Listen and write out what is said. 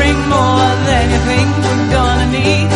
bring more than you think we're gonna need.